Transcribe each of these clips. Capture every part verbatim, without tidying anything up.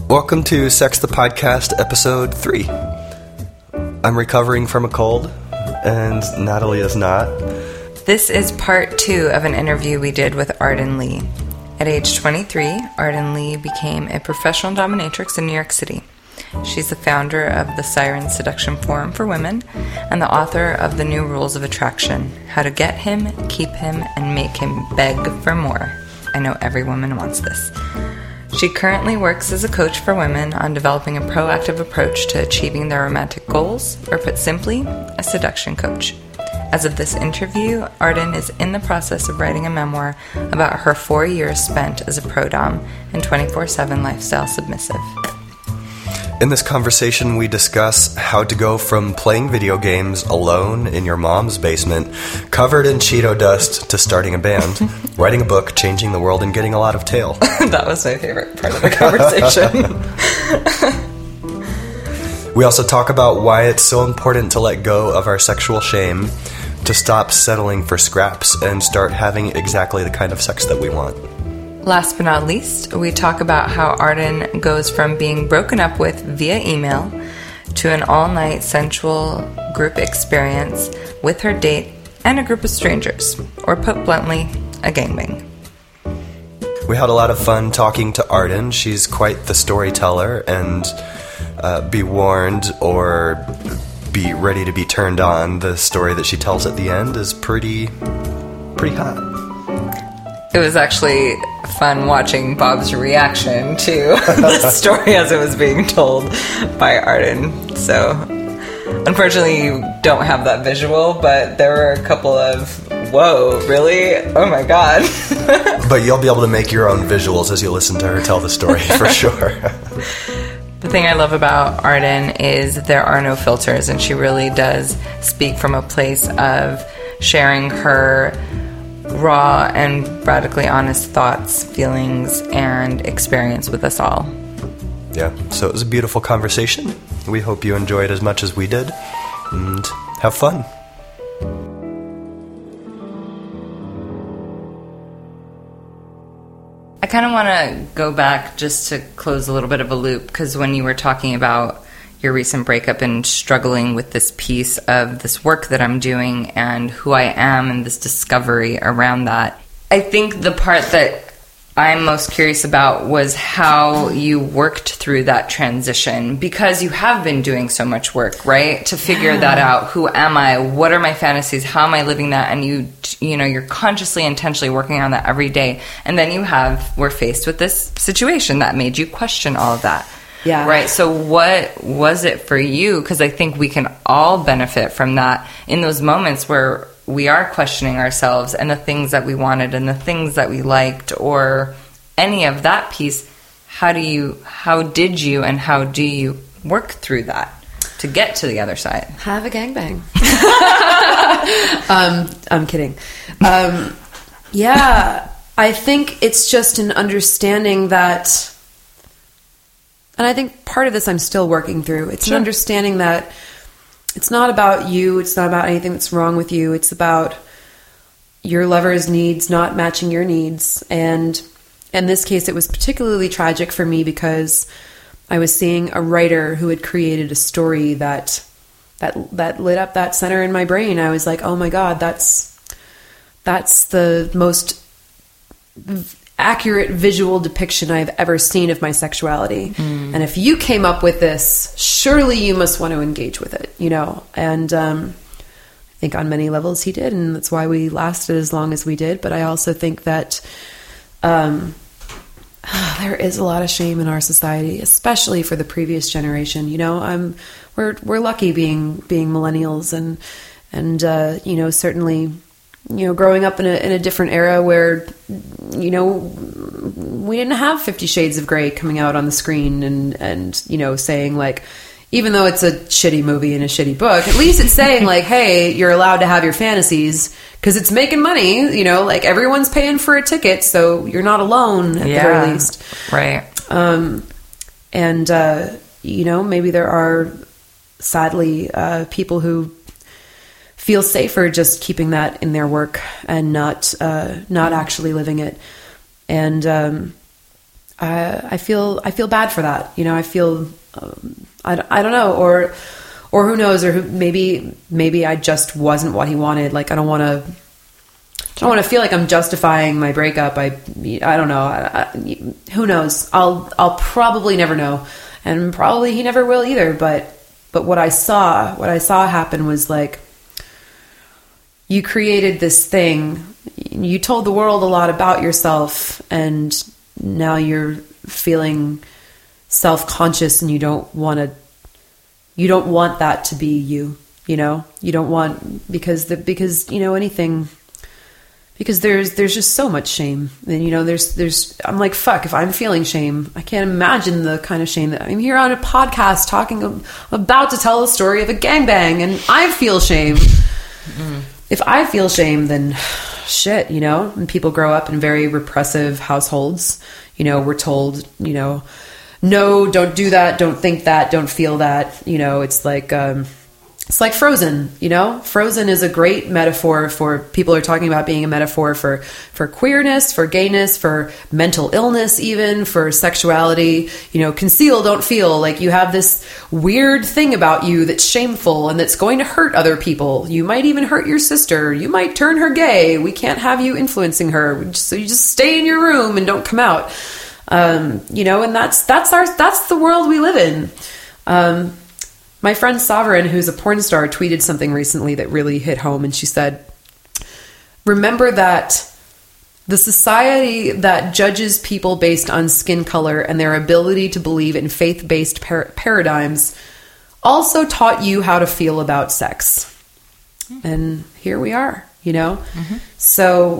Welcome to Sex the Podcast, episode three. I'm recovering from a cold, and Natalie is not. This is part two of an interview we did with Arden Lee. At age twenty-three, Arden Lee became a professional dominatrix in New York City. She's the founder of the Siren Seduction Forum for Women and the author of The New Rules of Attraction, How to Get Him, Keep Him, and Make Him Beg for More. I know every woman wants this. She currently works as a coach for women on developing a proactive approach to achieving their romantic goals, or put simply, a seduction coach. As of this interview, Arden is in the process of writing a memoir about her four years spent as a pro-dom and twenty-four seven lifestyle submissive. In this conversation, we discuss how to go from playing video games alone in your mom's basement, covered in Cheeto dust, to starting a band, writing a book, changing the world, and getting a lot of tail. That was my favorite part of the conversation. We also talk about why it's so important to let go of our sexual shame, to stop settling for scraps, and start having exactly the kind of sex that we want. Last but not least, we talk about how Arden goes from being broken up with via email to an all-night sensual group experience with her date and a group of strangers, or put bluntly, a gangbang. We had a lot of fun talking to Arden. She's quite the storyteller, and uh, be warned or be ready to be turned on. The story that she tells at the end is pretty, pretty hot. It was actually fun watching Bob's reaction to the story as it was being told by Arden. So, unfortunately, you don't have that visual, but there were a couple of, whoa, really? Oh my god. But you'll be able to make your own visuals as you listen to her tell the story, for sure. The thing I love about Arden is there are no filters, and she really does speak from a place of sharing her raw and radically honest thoughts, feelings, and experience with us all. Yeah, so it was a beautiful conversation. We hope you enjoy it as much as we did, and have fun. I kind of want to go back just to close a little bit of a loop, because when you were talking about your recent breakup and struggling with this piece of this work that I'm doing and who I am and this discovery around that, I think the part that I'm most curious about was how you worked through that transition, because you have been doing so much work, right? To figure yeah. that out. Who am I? What are my fantasies? How am I living that? And you, you know, you're consciously, intentionally working on that every day. And then you have, were faced with this situation that made you question all of that. Yeah. Right. So what was it for you? Because I think we can all benefit from that in those moments where we are questioning ourselves and the things that we wanted and the things that we liked, or any of that piece. How do you, how did you, and how do you work through that to get to the other side? Have a gangbang. um, I'm kidding. Um, yeah, I think it's just an understanding that. And I think part of this I'm still working through. It's sure. an understanding that it's not about you. It's not about anything that's wrong with you. It's about your lover's needs not matching your needs. And in this case, it was particularly tragic for me because I was seeing a writer who had created a story that that that lit up that center in my brain. I was like, oh my God, that's that's the most accurate visual depiction I've ever seen of my sexuality. Mm. And if you came up with this, surely you must want to engage with it, you know? And um, I think on many levels he did, and that's why we lasted as long as we did. But I also think that um, there is a lot of shame in our society, especially for the previous generation. You know, I'm we're we're lucky being being millennials, and and uh, you know, certainly, you know, growing up in a in a different era where, you know, we didn't have Fifty Shades of Grey coming out on the screen and, and, you know, saying like, even though it's a shitty movie and a shitty book, at least it's saying like, hey, you're allowed to have your fantasies because it's making money, you know, like everyone's paying for a ticket, so you're not alone at yeah, the very least. Right. Um, and, uh, you know, maybe there are sadly uh, people who feel safer just keeping that in their work and not uh, not actually living it. And um, uh, I feel I feel bad for that. You know, I feel um, I, I don't know, or or who knows, or who, maybe maybe I just wasn't what he wanted. Like I don't want to. I don't want to feel like I'm justifying my breakup. I I don't know. I, I, who knows? I'll I'll probably never know, and probably he never will either. But but what I saw, what I saw happen was like, you created this thing. You told the world a lot about yourself, and now you're feeling self-conscious, and you don't want to. You don't want that to be you. You know, you don't want because the because you know anything. Because there's there's just so much shame, and you know there's there's I'm like, fuck, if I'm feeling shame, I can't imagine the kind of shame that I'm here on a podcast talking I'm about to tell the story of a gangbang, and I feel shame. Mm-hmm. If I feel shame, then shit, you know. And people grow up in very repressive households. You know, we're told, you know, no, don't do that, don't think that, don't feel that. You know, it's like. Um, It's like Frozen, you know? Frozen is a great metaphor for, people are talking about being a metaphor for, for queerness, for gayness, for mental illness even, for sexuality. You know, conceal, don't feel. Like you have this weird thing about you that's shameful and that's going to hurt other people. You might even hurt your sister. You might turn her gay. We can't have you influencing her. So you just stay in your room and don't come out. Um, you know, and that's, that's our, that's the world we live in. Um, My friend Sovereign, who's a porn star, tweeted something recently that really hit home. And she said, remember that the society that judges people based on skin color and their ability to believe in faith-based par- paradigms also taught you how to feel about sex. Mm-hmm. And here we are, you know? Mm-hmm. So,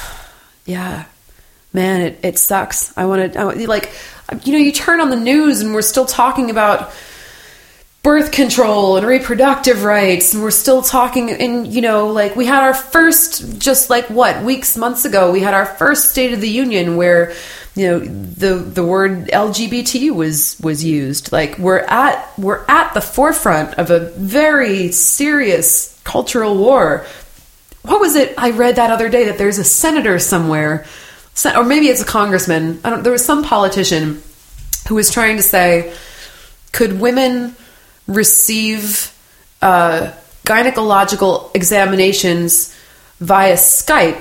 yeah, man, it, it sucks. I want to, like, you know, you turn on the news and we're still talking about birth control and reproductive rights, and we're still talking, and you know, like we had our first, just like what, weeks, months ago, we had our first State of the Union where, you know, the the word L G B T was was used. Like we're at we're at the forefront of a very serious cultural war. What was it I read that other day, that there's a senator somewhere, or maybe it's a congressman, I don't, there was some politician who was trying to say, could women receive uh, gynecological examinations via Skype?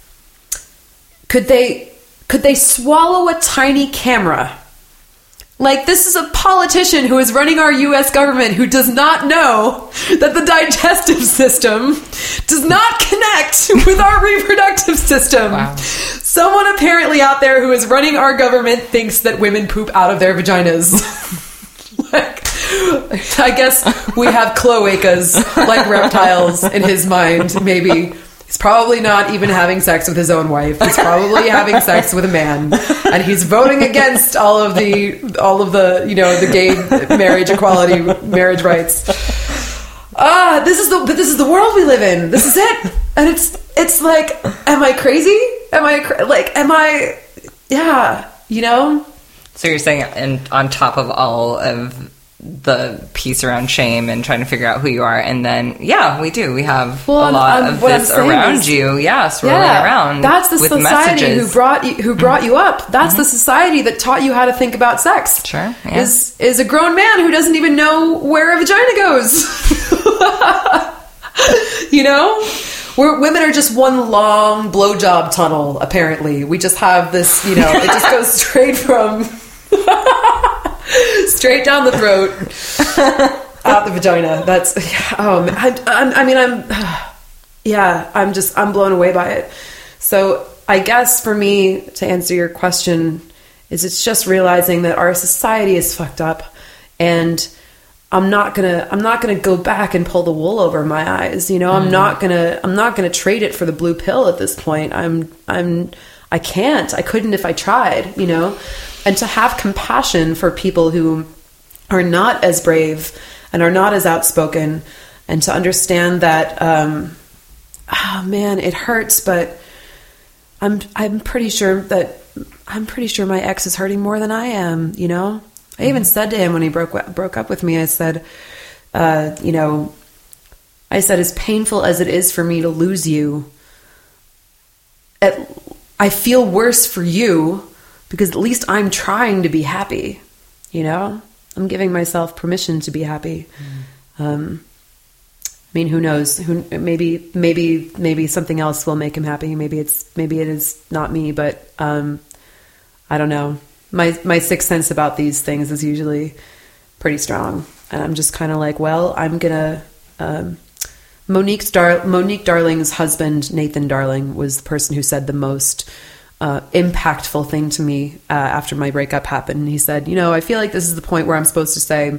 Could they could they swallow a tiny camera? Like, this is a politician who is running our U S government who does not know that the digestive system does not connect with our reproductive system. Wow. Someone apparently out there who is running our government thinks that women poop out of their vaginas. Like, I guess we have cloacas like reptiles in his mind. Maybe he's probably not even having sex with his own wife. He's probably having sex with a man, and he's voting against all of the all of the you know the gay marriage equality, marriage rights. Ah, this is the but this is the world we live in. This is it, and it's it's like, am I crazy? Am I like am I? Yeah, you know. So you're saying, and on top of all of the piece around shame and trying to figure out who you are, and then yeah, we do. We have well, a lot um, of this around is, you, yeah, swirling yeah, around. That's the with society messages. who brought you, who brought you up. That's mm-hmm. the society that taught you how to think about sex. Sure, yeah. is is a grown man who doesn't even know where a vagina goes. You know. We're, women are just one long blowjob tunnel, apparently. We just have this, you know, it just goes straight from... straight down the throat, out the vagina. That's... Oh, man. I, I, I mean, I'm... Yeah, I'm just... I'm blown away by it. So I guess for me, to answer your question, is it's just realizing that our society is fucked up, and... I'm not gonna. I'm not gonna go back and pull the wool over my eyes. You know, I'm mm. not gonna. I'm not gonna trade it for the blue pill at this point. I'm. I'm. I can't. I couldn't if I tried. You know, and to have compassion for people who are not as brave and are not as outspoken, and to understand that. Um, oh man, it hurts, but I'm. I'm pretty sure that. I'm pretty sure my ex is hurting more than I am. You know. I even said to him when he broke broke up with me, I said, uh, you know, I said, as painful as it is for me to lose you, at, I feel worse for you because at least I'm trying to be happy, you know? I'm giving myself permission to be happy. Mm. Um, I mean, who knows? Who maybe maybe maybe something else will make him happy. Maybe it's maybe it is not me, but um, I don't know. My my sixth sense about these things is usually pretty strong, and I'm just kind of like, well, I'm gonna. Um, Monique Dar- Monique Darling's husband, Nathan Darling, was the person who said the most uh, impactful thing to me uh, after my breakup happened. He said, you know, I feel like this is the point where I'm supposed to say,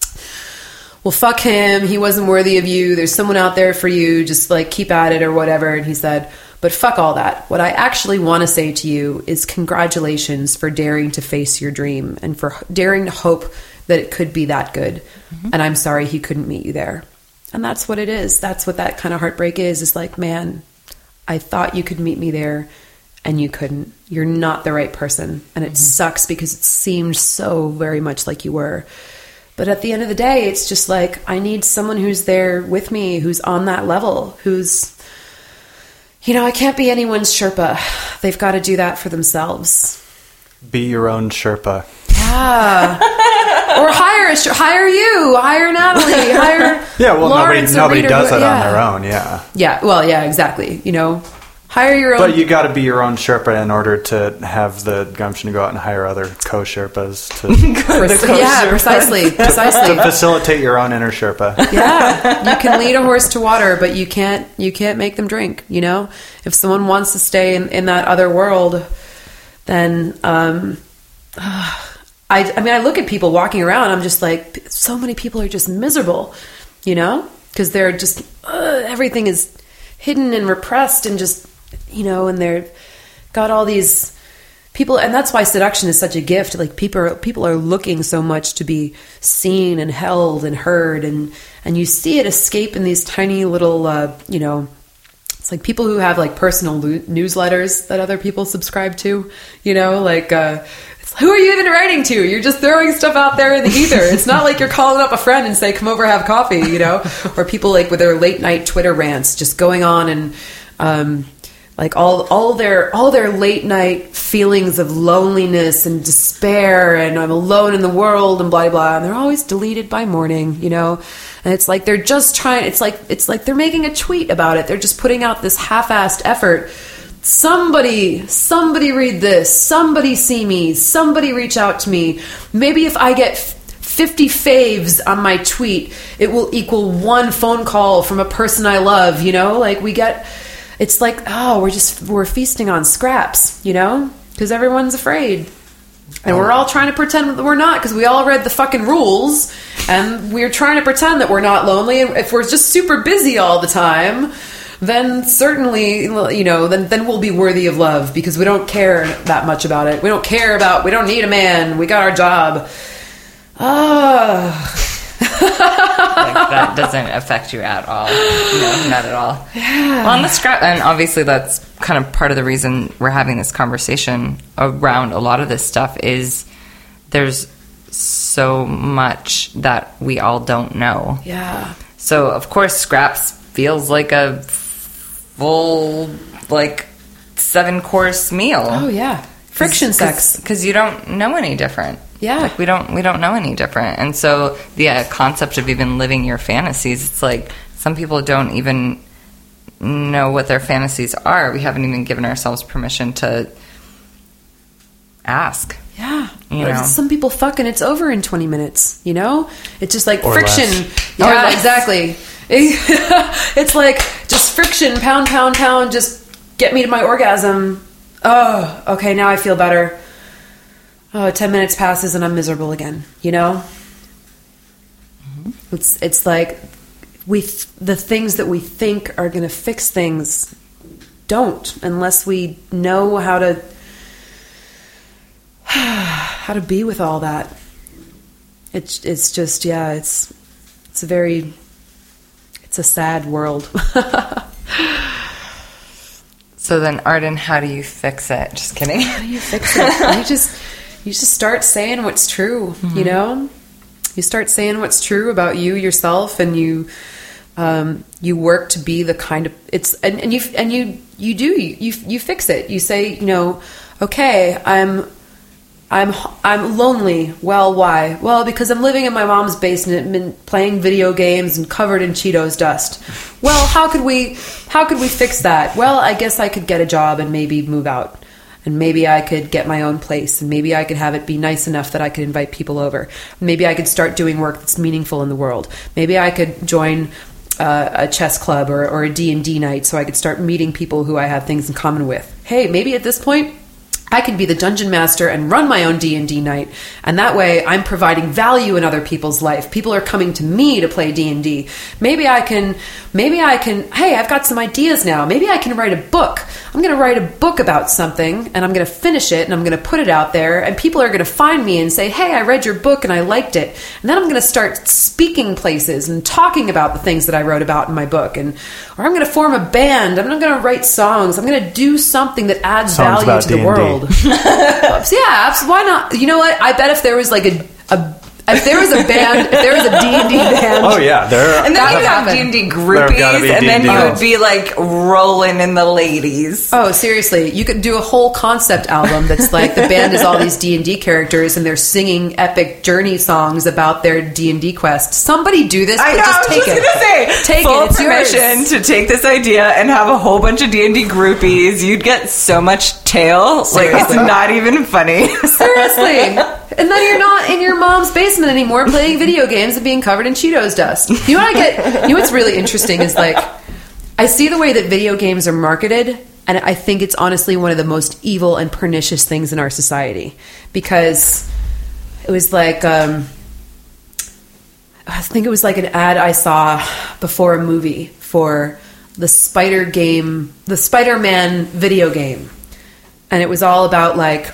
well, fuck him. He wasn't worthy of you. There's someone out there for you. Just like keep at it or whatever. And he said, but fuck all that. What I actually want to say to you is congratulations for daring to face your dream and for daring to hope that it could be that good. Mm-hmm. And I'm sorry he couldn't meet you there. And that's what it is. That's what that kind of heartbreak is. It's like, man, I thought you could meet me there and you couldn't. You're not the right person. And it mm-hmm. sucks because it seemed so very much like you were. But at the end of the day, it's just like, I need someone who's there with me, who's on that level, who's, you know, I can't be anyone's Sherpa. They've got to do that for themselves. Be your own Sherpa. Yeah. Or hire a, hire you, hire Natalie, hire yeah. Well, Lawrence nobody nobody Rita, does that yeah. on their own. Yeah. Yeah. Well, yeah, exactly. You know, hire your own. But you got to be your own Sherpa in order to have the gumption to go out and hire other co-Sherpas to. Pre- yeah, precisely, precisely. To facilitate your own inner Sherpa. Yeah, you can lead a horse to water, but you can't you can't make them drink. You know, if someone wants to stay in, in that other world, then. Um, uh, I, I mean, I look at people walking around, I'm just like, so many people are just miserable, you know, because they're just, uh, everything is hidden and repressed and just, you know, and they're got all these people. And that's why seduction is such a gift. Like people are, people are looking so much to be seen and held and heard. And, and you see it escape in these tiny little, uh, you know, it's like people who have like personal lo- newsletters that other people subscribe to, you know, like, uh, who are you even writing to? You're just throwing stuff out there in the ether. It's not like you're calling up a friend and say, come over, have coffee, you know? Or people like with their late night Twitter rants just going on and um, like all all their all their late night feelings of loneliness and despair and I'm alone in the world and blah, blah. And they're always deleted by morning, you know? And it's like they're just trying, it's like it's like they're making a tweet about it. They're just putting out this half-assed effort. Somebody, somebody read this. Somebody see me. Somebody reach out to me. Maybe if I get fifty faves on my tweet, it will equal one phone call from a person I love, you know? Like we get, it's like, oh, we're just, we're feasting on scraps, you know? Because everyone's afraid. And we're all trying to pretend that we're not because we all read the fucking rules and we're trying to pretend that we're not lonely. And if we're just super busy all the time, then certainly, you know, then, then we'll be worthy of love because we don't care that much about it. We don't care about, we don't need a man. We got our job. Oh. Like that doesn't affect you at all. No, not at all. Yeah. Well, on the scrap, and obviously that's kind of part of the reason we're having this conversation around a lot of this stuff is there's so much that we all don't know. Yeah. So, of course, Scraps feels like a full, like, seven-course meal. Oh, yeah. Friction Cause, sex. Because you don't know any different. Yeah. Like, we don't we don't know any different. And so the uh, concept of even living your fantasies, it's like some people don't even know what their fantasies are. We haven't even given ourselves permission to ask. Yeah. You know? Some people fuck and it's over in twenty minutes, you know? It's just like or friction. Less. Yeah, less. Exactly. It's like just friction, pound, pound, pound, just get me to my orgasm. Oh, okay, now I feel better. Oh, ten minutes passes and I'm miserable again, you know? Mm-hmm. It's it's like we th- the things that we think are going to fix things don't unless we know how to how to be with all that. It's it's just yeah, it's it's a very it's a sad world. So then, Arden, how do you fix it? Just kidding. How do you fix it? You just you just start saying what's true. Mm-hmm. You know, you start saying what's true about you yourself, and you um, you work to be the kind of it's and, and you and you you do you you fix it. You say, you know, okay, I'm I'm I'm lonely. Well, why? Well, because I'm living in my mom's basement and playing video games and covered in Cheetos dust. Well, how could we how could we fix that? Well, I guess I could get a job and maybe move out. And maybe I could get my own place, and maybe I could have it be nice enough that I could invite people over. Maybe I could start doing work that's meaningful in the world. Maybe I could join uh, a chess club or, or a D and D night so I could start meeting people who I have things in common with. Hey, maybe at this point I could be the dungeon master and run my own D and D night, and that way I'm providing value in other people's life. People are coming to me to play D and D. Maybe I can, maybe I can, hey, I've got some ideas now. Maybe I can write a book. I'm going to write a book about something, and I'm going to finish it, and I'm going to put it out there, and people are going to find me and say, hey, I read your book and I liked it. And then I'm going to start speaking places and talking about the things that I wrote about in my book. And or I'm going to form a band. I'm not going to write songs. I'm going to do something that adds Songs value about to D and D. the world. So yeah, abs- why not? You know what? I bet if there was like a, a if there was a band, if there was a D and D band. Oh yeah, there are. And then That you would have happen. D and D There groupies, gotta be and then D and D you would girls. be like rolling in the ladies. Oh, seriously, you could do a whole concept album that's like the band is all these D and D characters and they're singing epic journey songs about their D and D quest. Somebody do this, I but know, just I was take just it. gonna say, Take full it, it's permission yours. to take this idea and have a whole bunch of D and D groupies. You'd get so much tail, like it's Seriously. not even funny. Seriously. And then you're not in your mom's basement anymore playing video games and being covered in Cheetos dust. You know what I get? You know what's really interesting is like, I see the way that video games are marketed, and I think it's honestly one of the most evil and pernicious things in our society. Because it was like, um, I think it was like an ad I saw before a movie for the Spider game, the Spider-Man video game. And it was all about like,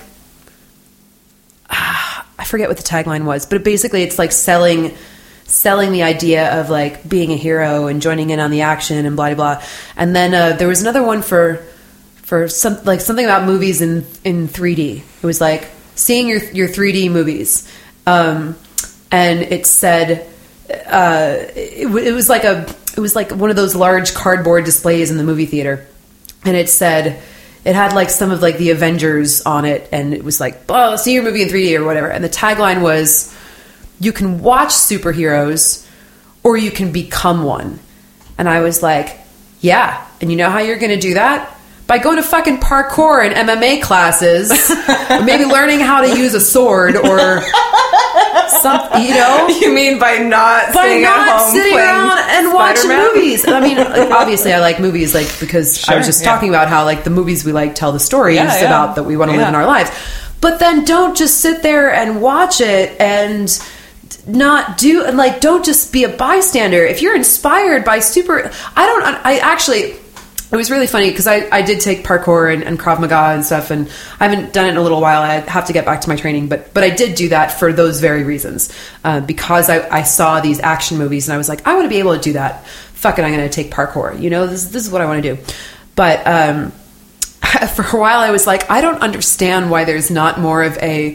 I forget what the tagline was, but basically it's like selling selling the idea of like being a hero and joining in on the action and blah blah blah. And then uh, there was another one for for some like something about movies in in three D. It was like seeing your your three D movies, um, and it said uh, it, w- it was like a it was like one of those large cardboard displays in the movie theater, and it said. It had like some of like the Avengers on it, and it was like, oh, see your movie in three D or whatever. And the tagline was, you can watch superheroes or you can become one. And I was like, yeah. And you know how you're going to do that? By going to fucking parkour and M M A classes, or maybe learning how to use a sword or something, you know? You mean by not By sitting not at home sitting playing around and watching Spider-Man? movies. I mean, obviously, I like movies, like because I was Sure, just yeah. talking about how like the movies we like tell the stories Yeah, yeah. about that we want to live Yeah. in our lives. But then don't just sit there and watch it and not do and like don't just be a bystander. If you're inspired by super, I don't. I actually. It was really funny because I, I did take parkour and, and Krav Maga and stuff, and I haven't done it in a little while. I have to get back to my training, but but I did do that for those very reasons. Uh, because I, I saw these action movies and I was like, I want to be able to do that. Fuck it, I'm going to take parkour. You know, this, this is what I want to do. But um, for a while I was like, I don't understand why there's not more of a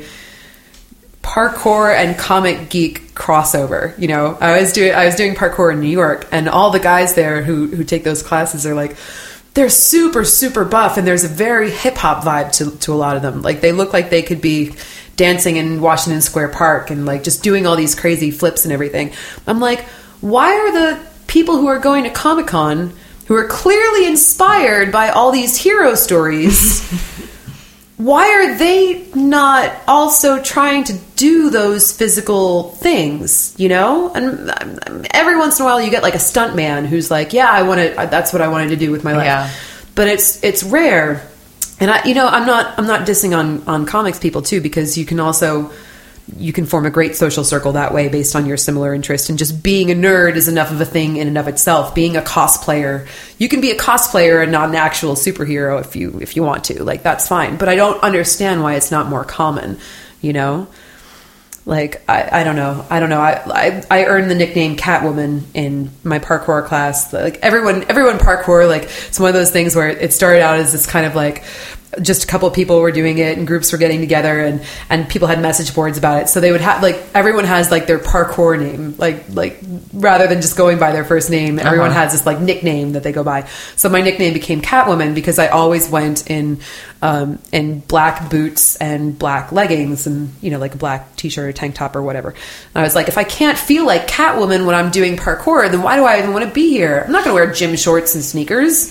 parkour and comic geek crossover. You know, I was doing I was doing parkour in New York, and all the guys there who who take those classes are like, they're super super buff, and there's a very hip hop vibe to to a lot of them. Like they look like they could be dancing in Washington Square Park and like just doing all these crazy flips and everything. I'm like, why are the people who are going to Comic-Con, who are clearly inspired by all these hero stories, why are they not also trying to do those physical things, you know? And um, every once in a while you get like a stunt man who's like, yeah, I want to, that's what I wanted to do with my life. Yeah. But it's, it's rare. And I, you know, I'm not, I'm not dissing on, on comics people too, because you can also, you can form a great social circle that way based on your similar interest. And just being a nerd is enough of a thing in and of itself. Being a cosplayer, you can be a cosplayer and not an actual superhero if you if you want to. Like that's fine. But I don't understand why it's not more common. You know, like I, I don't know. I don't know. I, I I earned the nickname Catwoman in my parkour class. Like everyone everyone parkour. Like it's one of those things where it started out as this kind of like just a couple of people were doing it, and groups were getting together, and and people had message boards about it. So they would have like everyone has like their parkour name, like like rather than just going by their first name, everyone Uh-huh. has this like nickname that they go by. So my nickname became Catwoman because I always went in um, in black boots and black leggings, and you know like a black t-shirt or tank top or whatever. And I was like, if I can't feel like Catwoman when I'm doing parkour, then why do I even want to be here? I'm not going to wear gym shorts and sneakers.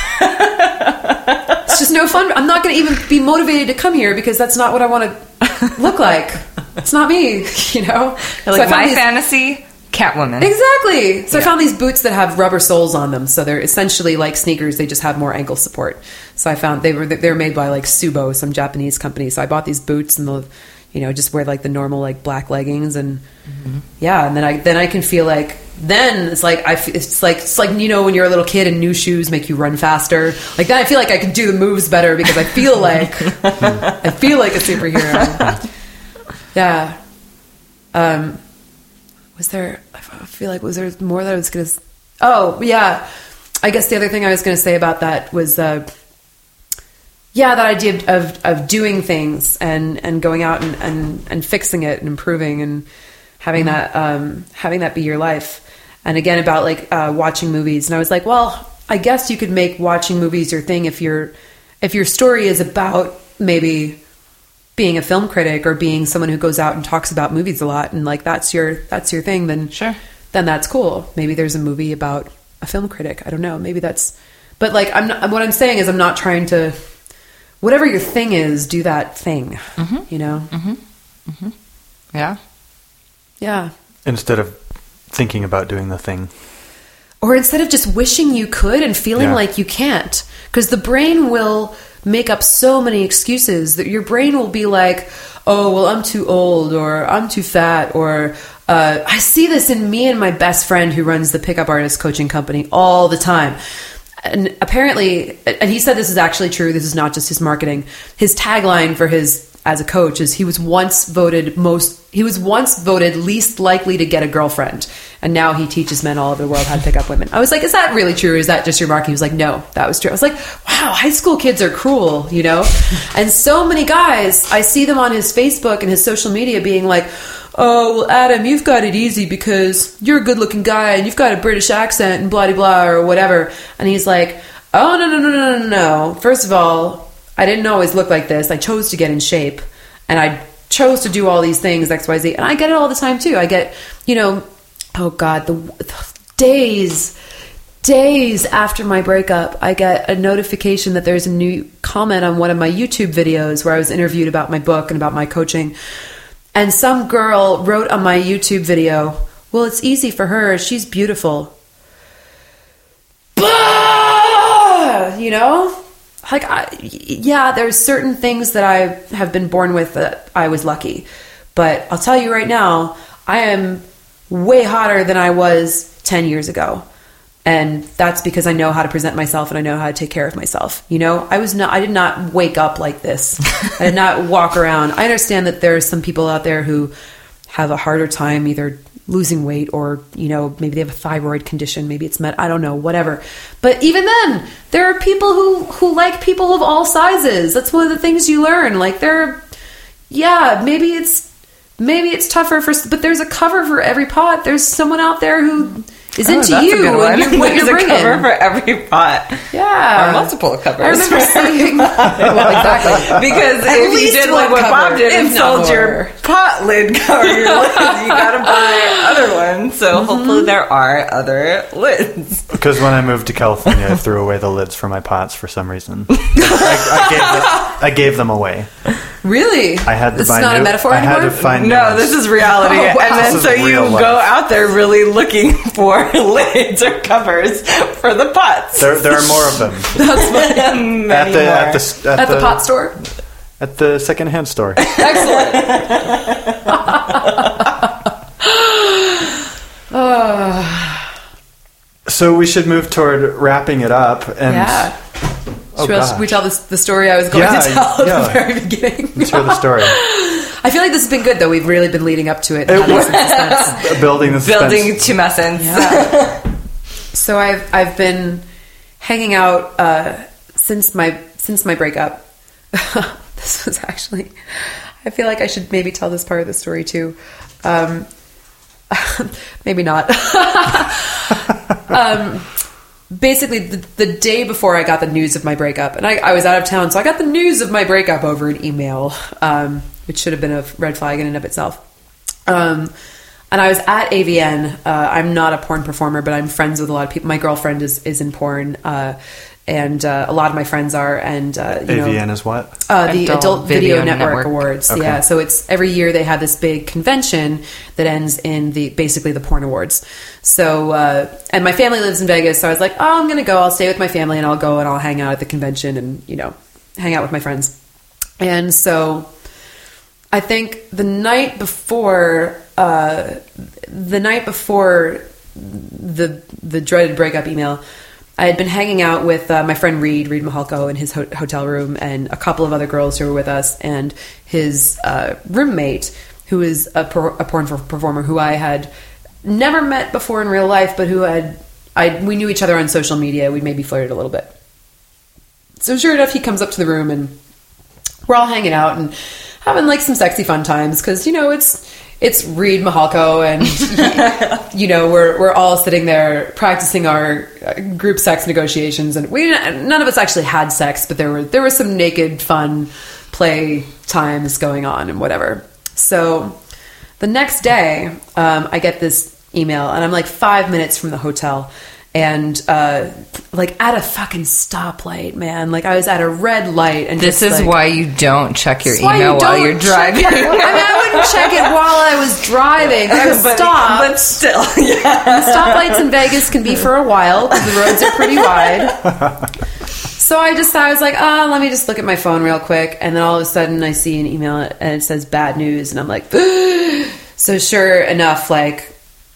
It's just no fun. I'm not going to even be motivated to come here because that's not what I want to look like. It's not me, you know? You're like, my these... fantasy, Catwoman. Exactly. So yeah. I found these boots that have rubber soles on them. So they're essentially like sneakers. They just have more ankle support. So I found they were they were made by like Subo, some Japanese company. So I bought these boots and the, you know, just wear like the normal like black leggings and mm-hmm. yeah. And then I then I can feel like then it's like I f- it's like it's like you know when you're a little kid and new shoes make you run faster. Like then I feel like I can do the moves better because I feel like I feel like a superhero. Yeah. Um. Was there? I feel like was there more that I was gonna. Oh yeah. I guess the other thing I was gonna say about that was. Uh, Yeah, that idea of, of, of doing things and, and going out and, and, and fixing it and improving and having mm-hmm. that um, having that be your life. And again, about like uh, watching movies. And I was like, well, I guess you could make watching movies your thing if your if your story is about maybe being a film critic or being someone who goes out and talks about movies a lot. And like that's your that's your thing. Then sure, then that's cool. Maybe there's a movie about a film critic. I don't know. Maybe that's. But like I'm not, what I'm saying is I'm not trying to. Whatever your thing is, do that thing, mm-hmm. you know? Mm-hmm. Mm-hmm. Yeah. Yeah. Instead of thinking about doing the thing. Or instead of just wishing you could and feeling yeah. like you can't. Because the brain will make up so many excuses that your brain will be like, oh, well, I'm too old or I'm too fat or... Uh, I see this in me and my best friend who runs the Pickup Artist Coaching Company all the time. And apparently, and he said this is actually true, this is not just his marketing, his tagline for his as a coach is he was once voted most he was once voted least likely to get a girlfriend, and now he teaches men all over the world how to pick up women. I was like, is that really true, or is that just your marketing? He was like, no, that was true. I was like, wow, high school kids are cruel, you know? And so many guys, I see them on his Facebook and his social media being like, oh, well, Adam, you've got it easy because you're a good-looking guy and you've got a British accent and blah-de-blah or whatever. And he's like, oh, no, no, no, no, no, no. First of all, I didn't always look like this. I chose to get in shape and I chose to do all these things, X, Y, Z. And I get it all the time, too. I get, you know, oh, God, the, the days, days after my breakup, I get a notification that there's a new comment on one of my YouTube videos where I was interviewed about my book and about my coaching. And some girl wrote on my YouTube video, well, it's easy for her. She's beautiful. Blah! You know? Like, I, yeah, there's certain things that I have been born with that I was lucky. But I'll tell you right now, I am way hotter than I was ten years ago. And that's because I know how to present myself and I know how to take care of myself. You know, I was not, I did not wake up like this. I did not walk around. I understand that there are some people out there who have a harder time either losing weight or, you know, maybe they have a thyroid condition. Maybe it's met, I don't know, whatever. But even then, there are people who, who like people of all sizes. That's one of the things you learn. Like there, yeah, maybe it's, maybe it's tougher for, but there's a cover for every pot. There's someone out there who is oh, into that's you a good one. and you're, what There's you're a bringing. cover for every pot. Yeah. Or multiple covers. I remember seeing... well, exactly. Because At if you least did one like what cover, Bob did and if not sold more. your pot lid cover your lids, you gotta buy other ones. So mm-hmm. hopefully there are other lids. Because when I moved to California, I threw away the lids for my pots for some reason. I, I, gave them, I gave them away. Really? I had to this buy is not new, a metaphor I anymore? had to find No, new this is reality. Oh, wow. And then This so is you real life. go out there really looking for lids or covers for the pots. There, there are more of them. That's funny. Many at the more. at the at, At the pot store? at the secondhand store. Excellent. oh. So we should move toward wrapping it up. And Yeah. oh, Should gosh. we tell this, the story I was going Yeah, to tell yeah. at the very beginning? Let's hear the story. I feel like this has been good, though. We've really been leading up to it. It having was- some suspense. Building the suspense. Building tumescence. Yeah. So I've I've been hanging out uh, since my since my breakup this was actually, I feel like I should maybe tell this part of the story too. Um, maybe not. um, basically, the, the day before I got the news of my breakup, and I, I was out of town, so I got the news of my breakup over an email, um, which should have been a red flag in and of itself. Um, and I was at A V N. Uh, I'm not a porn performer, but I'm friends with a lot of people. My girlfriend is, is in porn, uh, and uh, a lot of my friends are. And uh, you A V N know, is what? Uh, the Adult Adult Video, Video Network, Network. Awards. Okay. Yeah, so it's every year they have this big convention that ends in the basically the porn awards. So uh, and my family lives in Vegas, so I was like, oh, I'm gonna go. I'll stay with my family, and I'll go and I'll hang out at the convention, and you know, hang out with my friends. And so I think the night before, uh, the night before the the dreaded breakup email, I had been hanging out with uh, my friend Reed, Reed Mahalko, in his ho- hotel room, and a couple of other girls who were with us, and his uh, roommate, who is a, per- a porn performer who I had never met before in real life, but who had I we knew each other on social media. We'd maybe flirted a little bit. So sure enough, he comes up to the room, and we're all hanging out and having like some sexy fun times because you know it's it's Reed Mahalko, and you know we're we're all sitting there practicing our group sex negotiations, and we none of us actually had sex, but there were there was some naked fun play times going on and whatever. So the next day, um, I get this email, and I'm like five minutes from the hotel. And uh, like at a fucking stoplight, man. Like I was at a red light, and This just, is like, why you don't check your That's why email you while don't you're driving. check it. I mean, I wouldn't check it while I was driving. I was But- stopped. but still, yeah. The stoplights in Vegas can be for a while because the roads are pretty wide. So I just I was like, oh, let me just look at my phone real quick, and then all of a sudden I see an email and it says bad news, and I'm like, so sure enough, like.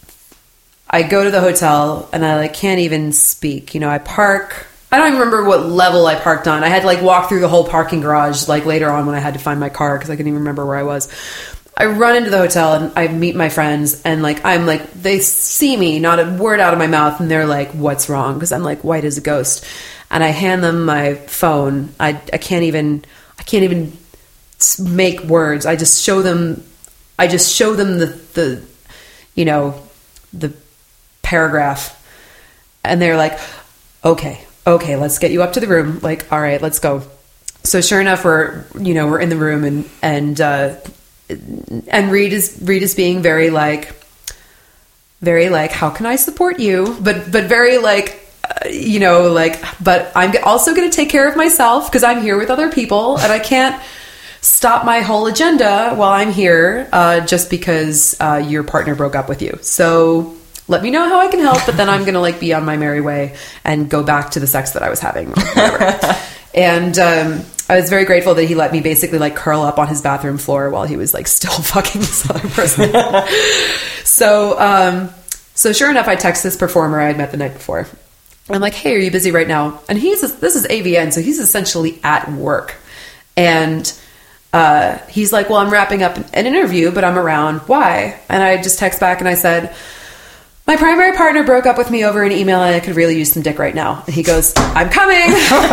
I go to the hotel and I like can't even speak. You know, I park. I don't even remember what level I parked on. I had to like walk through the whole parking garage like later on when I had to find my car because I couldn't even remember where I was. I run into the hotel and I meet my friends, and like I'm like they see me, not a word out of my mouth, and they're like, "What's wrong?" Because I'm like white as a ghost, and I hand them my phone. I I can't even I can't even make words. I just show them. I just show them the the you know the. paragraph, and they're like, okay okay let's get you up to the room. Like, all right, let's go. So sure enough, we're you know we're in the room, and and uh and Reed is Reed is being very like very like how can I support you, but but very like uh, you know like but I'm also going to take care of myself because I'm here with other people, and I can't stop my whole agenda while I'm here uh just because uh your partner broke up with you. So let me know how I can help, but then I'm going to like be on my merry way and go back to the sex that I was having or whatever. And um, I was very grateful that he let me basically like curl up on his bathroom floor while he was like still fucking this other person. so, um, so sure enough, I text this performer I had met the night before. I'm like, hey, are you busy right now? And he's, this is A V N, so he's essentially at work. And uh, he's like, well, I'm wrapping up an interview, but I'm around. Why? And I just text back and I said, my primary partner broke up with me over an email, and I could really use some dick right now. And he goes, I'm coming.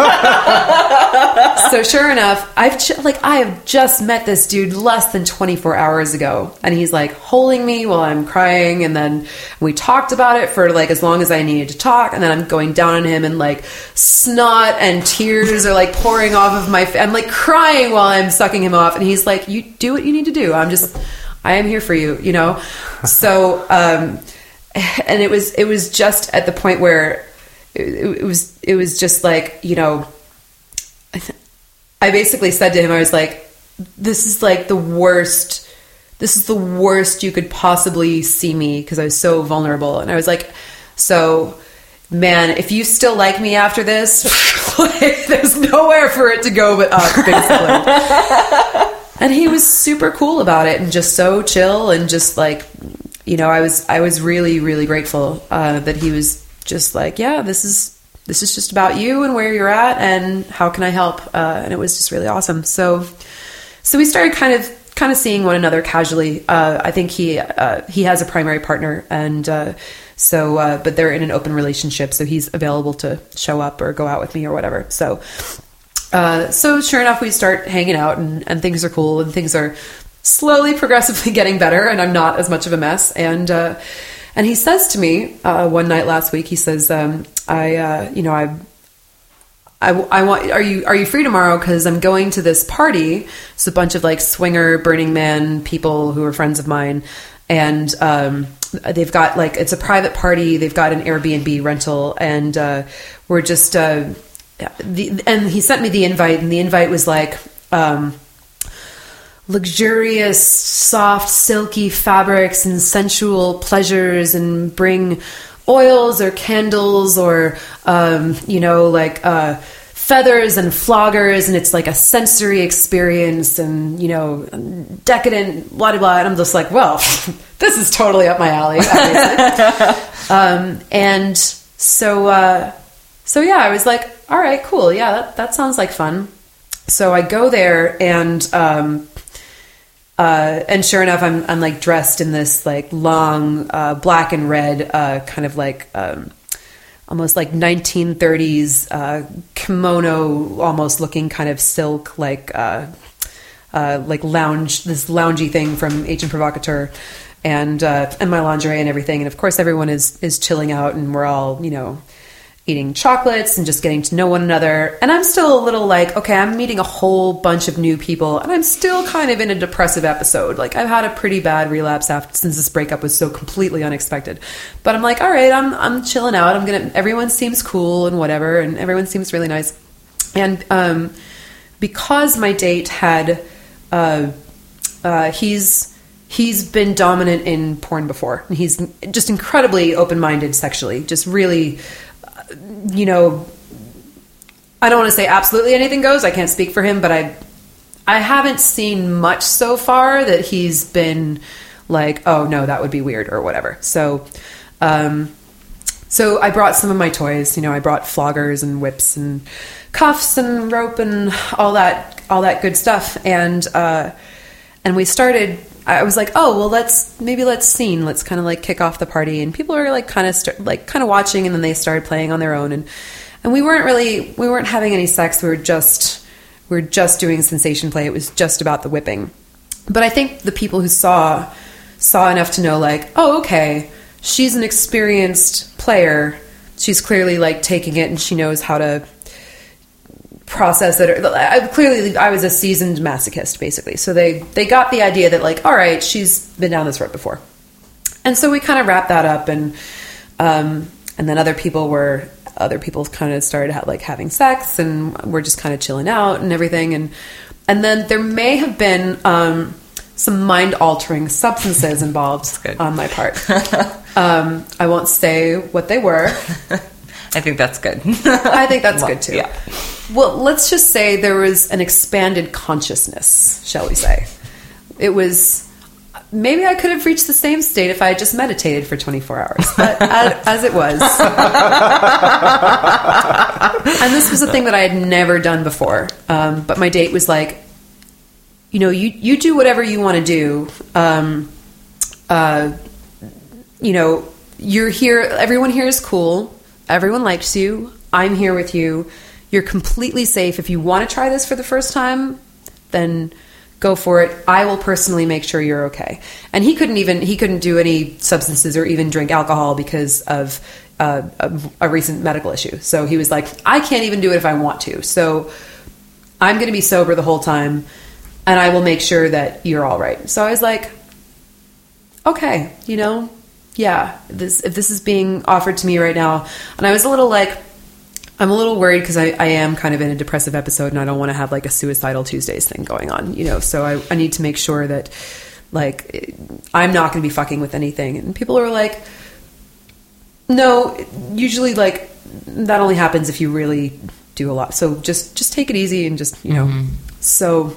So sure enough, I've ju- like I have just met this dude less than twenty-four hours ago, and he's like holding me while I'm crying, and then we talked about it for like as long as I needed to talk, and then I'm going down on him, and like snot and tears are like pouring off of my fa- I'm like crying while I'm sucking him off, and he's like, you do what you need to do. I'm just I am here for you, you know. So um and it was it was just at the point where it, it was it was just like, you know, I, th- I basically said to him, I was like, this is like the worst this is the worst you could possibly see me, because I was so vulnerable. And I was like, so man, if you still like me after this, like, there's nowhere for it to go but up, basically. And he was super cool about it, and just so chill, and just like, you know, I was I was really, really grateful uh, that he was just like, yeah, this is this is just about you and where you're at and how can I help, uh, and it was just really awesome. So, so we started kind of kind of seeing one another casually. Uh, I think he uh, he has a primary partner, and uh, so uh, but they're in an open relationship, so he's available to show up or go out with me or whatever. So. uh, so sure enough, we start hanging out, and, and things are cool, and things are slowly, progressively getting better, and I'm not as much of a mess. And uh, and he says to me uh, one night last week, he says, um, "I, uh, you know, I." I, I want. Are you are you free tomorrow? Because I'm going to this party. It's a bunch of like swinger Burning Man people who are friends of mine, and um, they've got like it's a private party. They've got an Airbnb rental, and uh, we're just. Uh, the, and he sent me the invite, and the invite was like um, luxurious, soft, silky fabrics and sensual pleasures, and bring oils or candles or um, you know like uh, feathers and floggers, and it's like a sensory experience, and you know decadent blah blah blah. And I'm just like, well, this is totally up my alley. um, and so uh, so yeah, I was like, all right, cool, yeah, that, that sounds like fun. So I go there, and um, Uh, and sure enough, I'm I'm like dressed in this like long uh, black and red uh, kind of like um, almost like nineteen thirties uh, kimono, almost looking kind of silk like uh, uh, like lounge this loungy thing from Agent Provocateur, and uh, and my lingerie and everything. And of course, everyone is is chilling out, and we're all you know. eating chocolates and just getting to know one another. And I'm still a little like, okay, I'm meeting a whole bunch of new people, and I'm still kind of in a depressive episode. Like I've had a pretty bad relapse after since this breakup was so completely unexpected. But I'm like, all right, I'm I'm chilling out. I'm gonna. Everyone seems cool and whatever, and everyone seems really nice. And um, because my date had, uh, uh, he's. He's been dominant in porn before. He's just incredibly open-minded sexually. Just really, you know, I don't want to say absolutely anything goes. I can't speak for him, but I, I haven't seen much so far that he's been like, oh no, that would be weird or whatever. So, um, so I brought some of my toys. You know, I brought floggers and whips and cuffs and rope and all that, all that good stuff. And uh, and we started. I was like, oh, well, let's, maybe let's scene. Let's kind of like kick off the party. And people were like kind of start, like kind of watching, and then they started playing on their own. And, and we weren't really, we weren't having any sex. We were just, we were just doing sensation play. It was just about the whipping. But I think the people who saw, saw enough to know like, oh, okay, she's an experienced player. She's clearly like taking it, and she knows how to process it. I, clearly I was a seasoned masochist basically, so they they got the idea that like, all right, she's been down this road before. And so we kind of wrapped that up, and um and then other people were other people kind of started ha- like having sex, and we're just kind of chilling out and everything. And and then there may have been um some mind altering substances involved on my part. um I won't say what they were. I think that's good. I think that's well, good too. Yeah. Well, let's just say there was an expanded consciousness, shall we say. It was, maybe I could have reached the same state if I had just meditated for twenty-four hours, but as, as it was. And this was a thing that I had never done before. Um, but my date was like, you know, you, you do whatever you want to do. Um, uh, you know, you're here, everyone here is cool. Everyone likes you. I'm here with you. You're completely safe. If you want to try this for the first time, then go for it. I will personally make sure you're okay. And he couldn't even, he couldn't do any substances or even drink alcohol because of, uh, a, a recent medical issue. So he was like, I can't even do it if I want to. So I'm going to be sober the whole time, and I will make sure that you're all right. So I was like, okay, you know, yeah, this, if this is being offered to me right now. And I was a little like, I'm a little worried because I, I am kind of in a depressive episode, and I don't want to have like a suicidal Tuesdays thing going on, you know, so I, I need to make sure that like I'm not going to be fucking with anything. And people are like, no, usually like that only happens if you really do a lot. So just, just take it easy and just, you know, mm-hmm. so,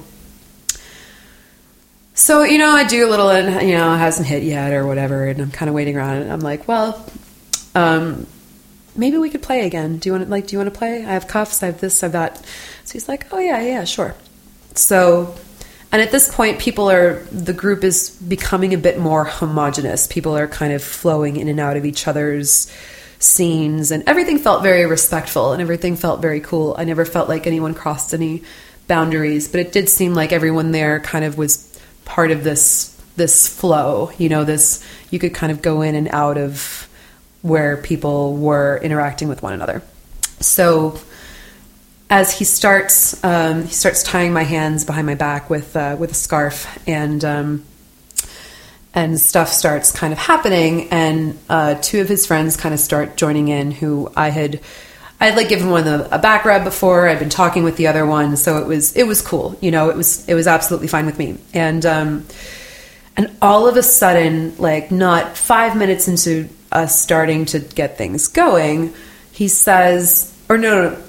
so, you know, I do a little, and you know, it hasn't hit yet or whatever. And I'm kind of waiting around, and I'm like, well, um, maybe we could play again. Do you want to, like, do you want to play? I have cuffs, I have this, I have that. So he's like, oh yeah, yeah, sure. So, and at this point, people are, the group is becoming a bit more homogenous. People are kind of flowing in and out of each other's scenes, and everything felt very respectful and everything felt very cool. I never felt like anyone crossed any boundaries, but it did seem like everyone there kind of was part of this this flow, you know, this, you could kind of go in and out of where people were interacting with one another. So as he starts, um, he starts tying my hands behind my back with uh, with a scarf, and um, and stuff starts kind of happening, and uh, two of his friends kind of start joining in, who I had, I had like given one a, a back rub before. I'd been talking with the other one, so it was it was cool, you know, it was it was absolutely fine with me, and um, and all of a sudden, like not five minutes into us starting to get things going, he says, or no, no,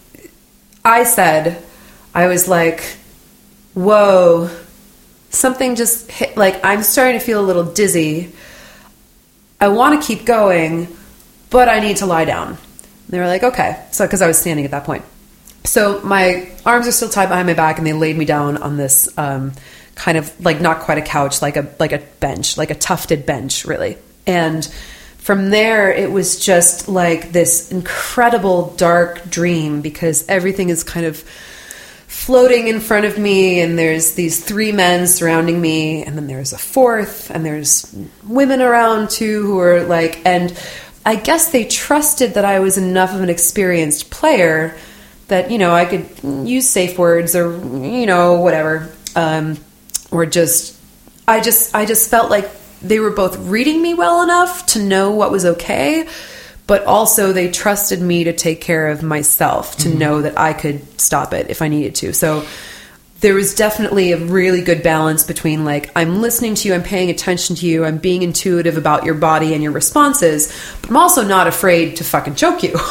I said, I was like, whoa, something just hit, like I'm starting to feel a little dizzy. I want to keep going, but I need to lie down. And they were like, okay. So, because I was standing at that point. So my arms are still tied behind my back, and they laid me down on this um, kind of like not quite a couch, like a like a bench, like a tufted bench, really. And from there, it was just like this incredible dark dream, because everything is kind of floating in front of me, and there's these three men surrounding me, and then there's a fourth, and there's women around too who are like, and I guess they trusted that I was enough of an experienced player that, you know, I could use safe words or, you know, whatever, um, or just, I just, I just felt like they were both reading me well enough to know what was okay, but also they trusted me to take care of myself, to mm-hmm. know that I could stop it if I needed to. So there was definitely a really good balance between like, I'm listening to you, I'm paying attention to you, I'm being intuitive about your body and your responses, but I'm also not afraid to fucking choke you.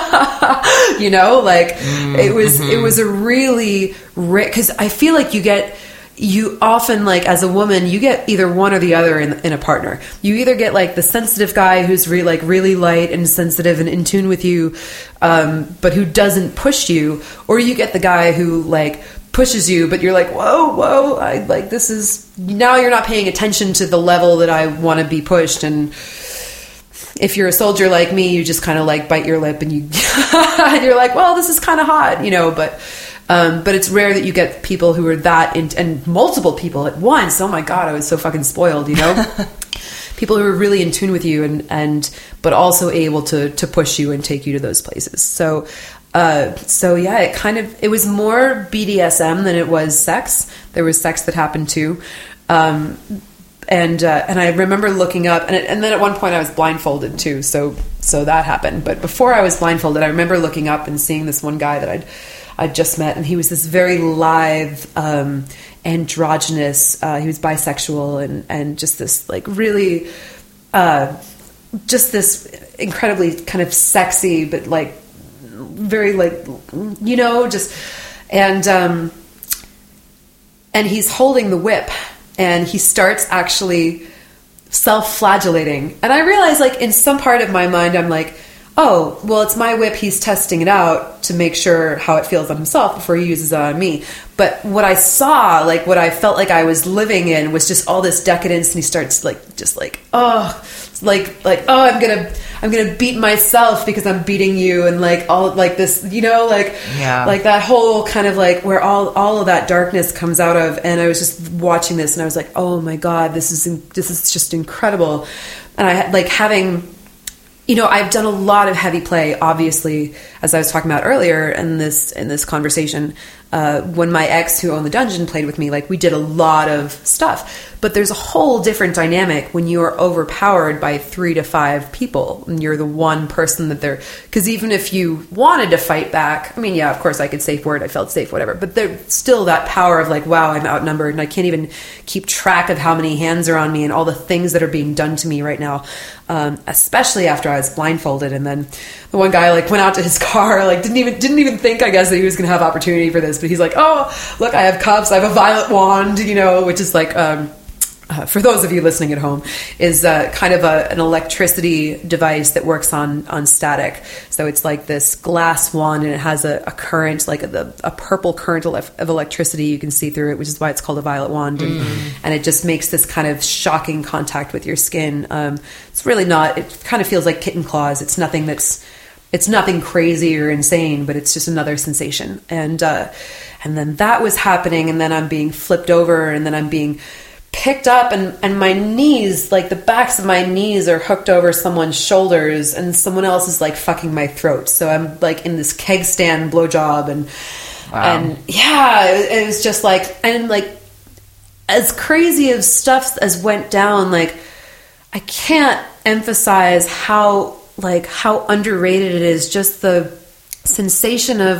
You know, like mm-hmm. it was, it was a really, because I feel like you get, you often, like, as a woman, you get either one or the other in, in a partner. You either get, like, the sensitive guy who's re- like really light and sensitive and in tune with you, um, but who doesn't push you, or you get the guy who, like, pushes you, but you're like, whoa, whoa, I, like, this is, now you're not paying attention to the level that I want to be pushed, and if you're a soldier like me, you just kind of, like, bite your lip, and you, and you're like, well, this is kind of hot, you know, but... Um, but it's rare that you get people who are that, in, and multiple people at once. Oh my God, I was so fucking spoiled, you know? People who are really in tune with you, and, and but also able to, to push you and take you to those places. So, uh, so yeah, it kind of, it was more B D S M than it was sex. There was sex that happened too. Um, and, uh, and I remember looking up, and, it, and then at one point I was blindfolded too. So, so that happened. But before I was blindfolded, I remember looking up and seeing this one guy that I'd, I'd just met, and he was this very lithe, um, androgynous, uh, he was bisexual, and, and just this, like, really, uh, just this incredibly kind of sexy, but, like, very, like, you know, just, and, um, and he's holding the whip, and he starts actually self-flagellating, and I realize, like, in some part of my mind, I'm like, oh, well, it's my whip. He's testing it out to make sure how it feels on himself before he uses it on me. But what I saw, like what I felt like I was living in, was just all this decadence. And he starts like, just like, oh, like, like, oh, I'm gonna, I'm gonna beat myself because I'm beating you, and like all like this, you know, like, yeah. like that whole kind of like where all all of that darkness comes out of. And I was just watching this, and I was like, oh my God, this is this is just incredible. And I like having. You know, I've done a lot of heavy play, obviously, as I was talking about earlier in this in this conversation. Uh, when my ex, who owned the dungeon, played with me, like we did a lot of stuff. But there's a whole different dynamic when you are overpowered by three to five people, and you're the one person that they're. Because even if you wanted to fight back, I mean, yeah, of course I could safe word, I felt safe, whatever. But there's still that power of like, wow, I'm outnumbered, and I can't even keep track of how many hands are on me and all the things that are being done to me right now. Um, especially after I was blindfolded, and then the one guy like went out to his car, like didn't even didn't even think, I guess, that he was going to have opportunity for this. But he's like, oh, look, I have cups, I have a violet wand, you know, which is like um, uh, for those of you listening at home, is uh, kind of a, an electricity device that works on, on static. So it's like this glass wand, and it has a, a current, like a, a purple current of electricity you can see through it, which is why it's called a violet wand. And, mm. and it just makes this kind of shocking contact with your skin. Um, it's really not, it kind of feels like kitten claws. It's nothing that's, it's nothing crazy or insane, but it's just another sensation. And, uh, and then that was happening, and then I'm being flipped over, and then I'm being picked up, and, and my knees, like the backs of my knees are hooked over someone's shoulders, and someone else is like fucking my throat. So I'm like in this keg stand blowjob, and, wow. and yeah, it, it was just like, and like as crazy of stuff as went down, like I can't emphasize how, like how underrated it is. Just the sensation of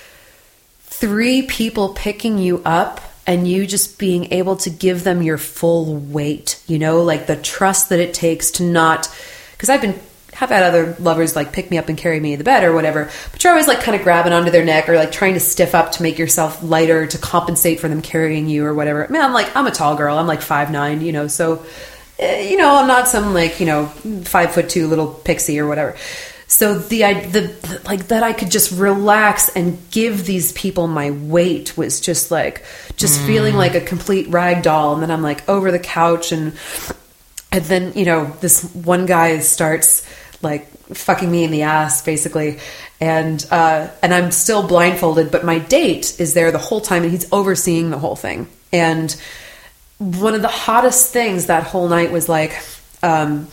three people picking you up, and you just being able to give them your full weight, you know, like the trust that it takes to not, because I've been, have had other lovers like pick me up and carry me to the bed or whatever, but you're always like kind of grabbing onto their neck or like trying to stiff up to make yourself lighter to compensate for them carrying you or whatever. I mean, I'm like, I'm a tall girl. I'm like five nine, you know, so, you know, I'm not some like, you know, five foot two little pixie or whatever. So the, the, the like that I could just relax and give these people my weight was just like, just mm. feeling like a complete rag doll. And then I'm like over the couch, and, and then, you know, this one guy starts like fucking me in the ass basically. And, uh, and I'm still blindfolded, but my date is there the whole time, and he's overseeing the whole thing. And one of the hottest things that whole night was like, um,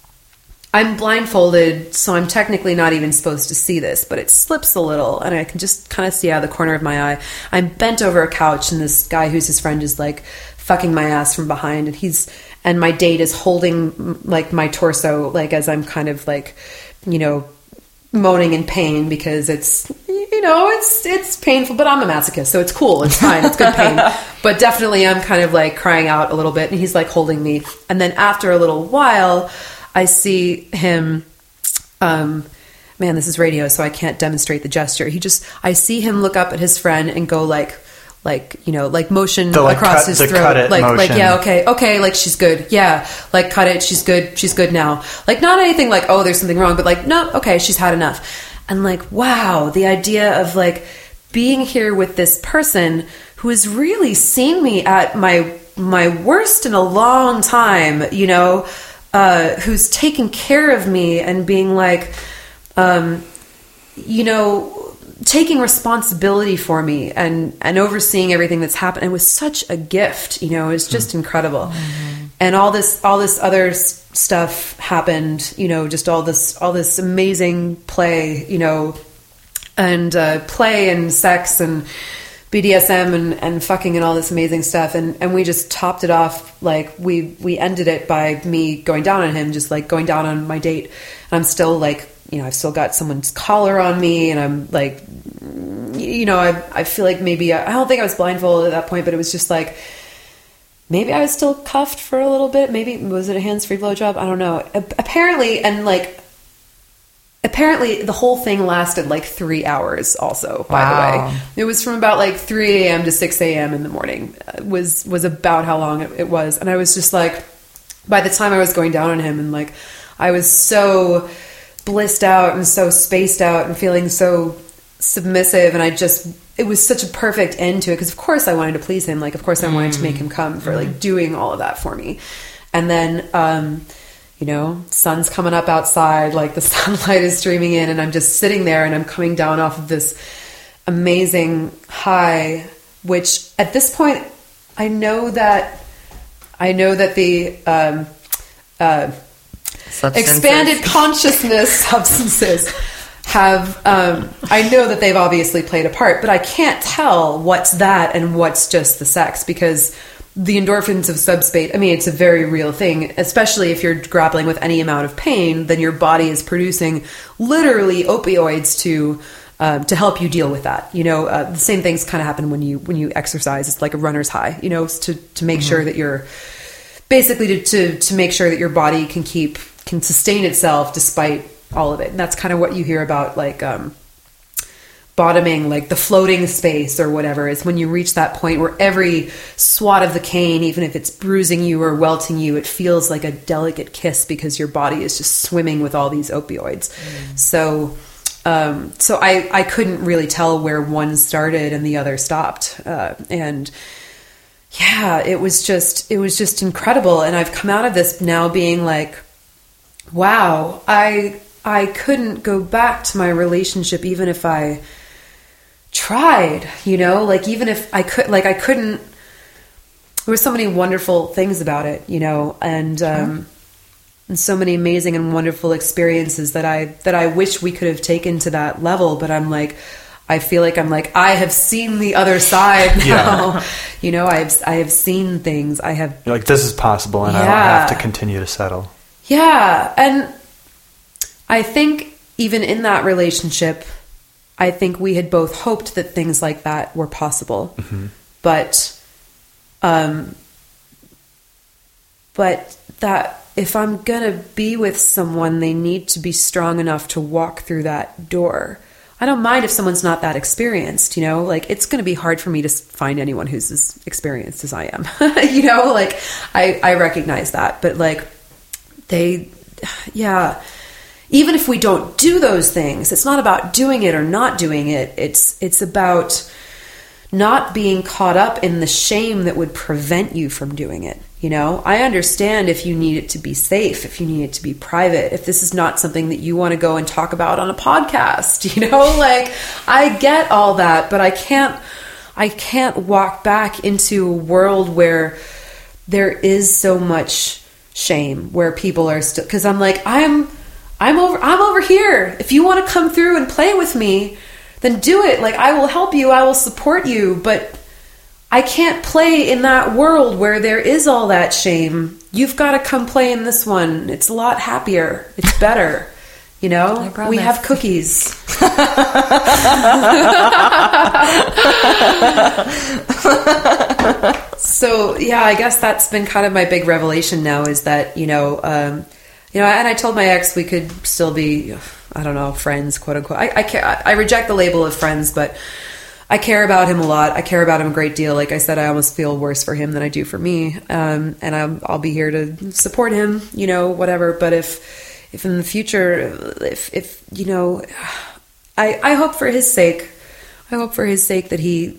I'm blindfolded, so I'm technically not even supposed to see this, but it slips a little, and I can just kind of see out of the corner of my eye. I'm bent over a couch, and this guy who's his friend is like fucking my ass from behind, and he's, and my date is holding like my torso, like as I'm kind of like, you know, moaning in pain because it's, you know, it's, it's painful, but I'm a masochist, so it's cool. It's fine. It's good pain. But definitely I'm kind of like crying out a little bit, and he's like holding me. And then after a little while, I see him, um, man, this is radio, so I can't demonstrate the gesture. He just, I see him look up at his friend and go like, like, you know, like motion the, like, across cut, his throat. Cut it like, motion. like, yeah, okay, okay, like she's good. Yeah. Like cut it. She's good. She's good now. Like not anything like, oh, there's something wrong, but like, no, okay, she's had enough. And like, wow, the idea of like being here with this person who has really seen me at my, my worst in a long time, you know, Uh, who's taking care of me and being like, um, you know, taking responsibility for me and, and overseeing everything that's happened. It was such a gift, you know, it was just mm-hmm. incredible. Mm-hmm. And all this, all this other s- stuff happened, you know, just all this, all this amazing play, you know, and, uh, play and sex and B D S M and, and fucking and all this amazing stuff. And, and we just topped it off. Like we, we ended it by me going down on him, just like going down on my date. And I'm still like, you know, I've still got someone's collar on me, and I'm like, you know, I, I feel like maybe, I, I don't think I was blindfolded at that point, but it was just like, maybe I was still cuffed for a little bit. Maybe, was it a hands-free blowjob? I don't know. A- apparently, and like, Apparently, the whole thing lasted like three hours also, by wow. the way. It was from about like three a.m. to six a.m. in the morning uh, was was about how long it, it was. And I was just like, by the time I was going down on him, and like, I was so blissed out and so spaced out and feeling so submissive. And I just, it was such a perfect end to it. Because of course I wanted to please him. Like, of course I wanted mm. to make him come for like doing all of that for me. And then, um... you know, sun's coming up outside, like the sunlight is streaming in, and I'm just sitting there, and I'm coming down off of this amazing high, which at this point, I know that, I know that the um, uh, expanded consciousness substances have, um, I know that they've obviously played a part, but I can't tell what's that and what's just the sex, because the endorphins of subspace, I mean, it's a very real thing, especially if you're grappling with any amount of pain, then your body is producing literally opioids to um, to help you deal with that. You know, uh, the same things kind of happen when you when you exercise. It's like a runner's high, you know, to, to make mm-hmm. sure that you're basically to, to, to make sure that your body can keep, can sustain itself despite all of it. And that's kind of what you hear about like, um, bottoming, like the floating space or whatever, is when you reach that point where every swat of the cane, even if it's bruising you or welting you, it feels like a delicate kiss because your body is just swimming with all these opioids. Mm. So, um, so I, I couldn't really tell where one started and the other stopped. Uh, and yeah, it was just, it was just incredible. And I've come out of this now being like, wow, I, I couldn't go back to my relationship even if I tried, you know, like even if I could, like I couldn't, there were so many wonderful things about it, you know, and, um, and so many amazing and wonderful experiences that I, that I wish we could have taken to that level. But I'm like, I feel like I'm like, I have seen the other side now, yeah. you know, I've, I have seen things I have. You're like, this is possible and yeah. I don't have to continue to settle. Yeah. And I think even in that relationship, I think we had both hoped that things like that were possible, mm-hmm. but, um, but that if I'm going to be with someone, they need to be strong enough to walk through that door. I don't mind if someone's not that experienced, you know, like it's going to be hard for me to find anyone who's as experienced as I am, you know, like I, I recognize that, but like they, yeah, even if we don't do those things, it's not about doing it or not doing it. It's it's about not being caught up in the shame that would prevent you from doing it. You know, I understand if you need it to be safe, if you need it to be private, if this is not something that you want to go and talk about on a podcast, you know, like I get all that, but I can't, I can't walk back into a world where there is so much shame, where people are still, because I'm like, I'm, I'm over, I'm over here. If you want to come through and play with me, then do it. Like, I will help you. I will support you. But I can't play in that world where there is all that shame. You've got to come play in this one. It's a lot happier. It's better. You know, we have cookies. So, yeah, I guess that's been kind of my big revelation now is that, you know, um, You know, and I told my ex we could still be, I don't know, friends, quote unquote. I, I, care, I reject the label of friends, but I care about him a lot. I care about him a great deal. Like I said, I almost feel worse for him than I do for me. Um, and I'm, I'll be here to support him, you know, whatever. But if, if in the future, if, if you know, I, I hope for his sake, I hope for his sake that he,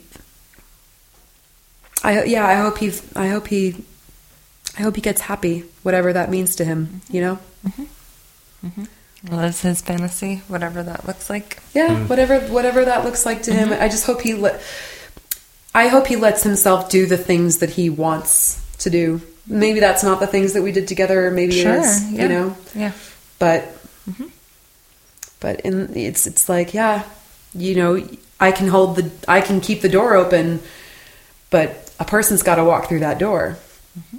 I yeah, I hope he, I hope he. I hope he gets happy, whatever that means to him, you know? Mm-hmm. Mm-hmm. Lives his fantasy, whatever that looks like. Yeah, mm. whatever whatever that looks like to mm-hmm. him. I just hope he let, I hope he lets himself do the things that he wants to do. Maybe that's not the things that we did together, or maybe sure, it is, yeah. you know? Yeah. But, mm-hmm. but in, it's, it's like, yeah, you know, I can hold the, I can keep the door open, but a person's got to walk through that door. Mm-hmm.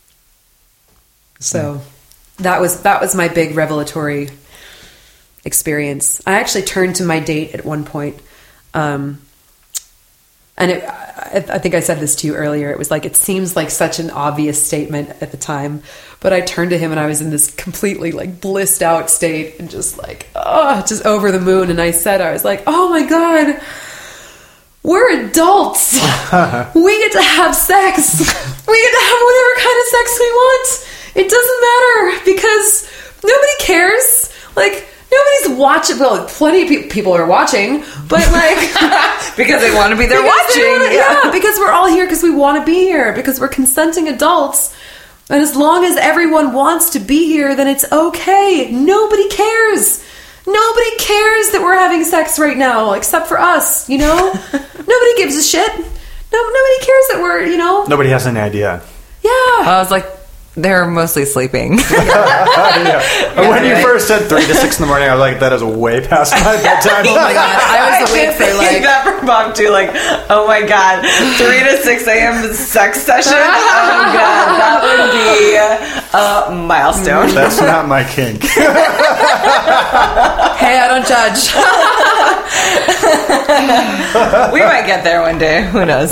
So that was that was my big revelatory experience. I actually turned to my date at one point, um, and it, I, I think I said this to you earlier. It was like, it seems like such an obvious statement at the time, but I turned to him and I was in this completely like blissed out state and just like, oh, just over the moon. And I said, I was like, oh my God, we're adults. We get to have sex. We get to have whatever kind of sex we want. It doesn't matter because nobody cares. Like, nobody's watching. Well, plenty of pe- people are watching, but like because they want to be there watching. Wanna, yeah. yeah, because we're all here because we want to be here, because we're consenting adults. And as long as everyone wants to be here, then it's okay. Nobody cares. Nobody cares that we're having sex right now, except for us, you know? Nobody gives a shit. No, nobody cares that we're, you know? Nobody has any idea. Yeah. I was like, they're mostly sleeping. yeah. Yeah, when you right. first said three to six in the morning, I was like, that is way past my bedtime. Oh my God. I was awake for like... that for Bob too, like, oh my God, three to six a.m. sex session? Oh God, that would be a milestone. That's not my kink. Hey, I don't judge. We might get there one day. Who knows?